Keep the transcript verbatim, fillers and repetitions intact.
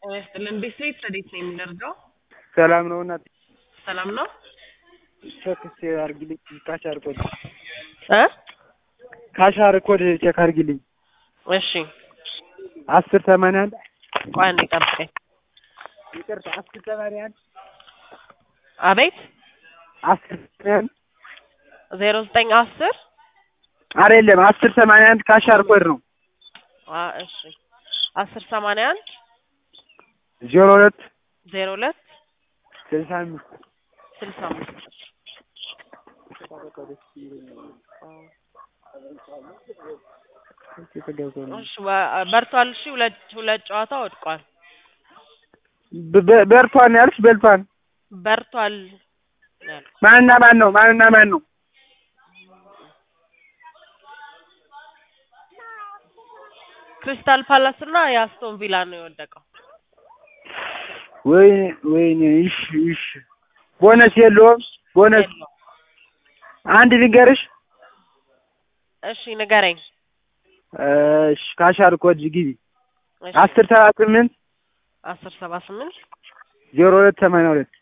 እኔ ቤት ረዲት ነኝ የምደርገው ሰላም ነው እናት ሰላም ነው ቼክ አርግልኝ ካሻር ኮድ እ ካሻር ኮድ ቼክ አርግልኝ እሺ አስር ሰማንያ አንድ ቆይ አንዴ ጠብቀኝ ይቅርታ አስር ሰማንያ አንድ አቤት አስር ሰማንያ አንድ ዜሮ ዘጠኝ አስር አይደለም አስር ሰማንያ አንድ ካሻር ኮድ ነው አ እሺ አስር ሰማንያ አንድ ዜሮ ሁለት ዜሮ ሁለት ስልሳ አምስት ስልሳ አምስት እሺ በርቷል እሺ ሁለት ሁለት ጨዋታ ወድቋል በርቷን ያልሽ በልቷን በርቷል ማንና ማን ነው ማንና ማን ነው ክሪስታል ፓላስ እና የአስቶን ቪላ ነው የወደቀው ወይ ወይኔ እሺ እሺ ቦነስ የለውም ቦነስ አንድ ልንገርሽ እሺ ንገረኝ እሺ ካሻር ኮድ ግቢ አስር ሰባ ስምንት አስር ሰባ ስምንት ዜሮ ሁለት ሰማንያ ሁለት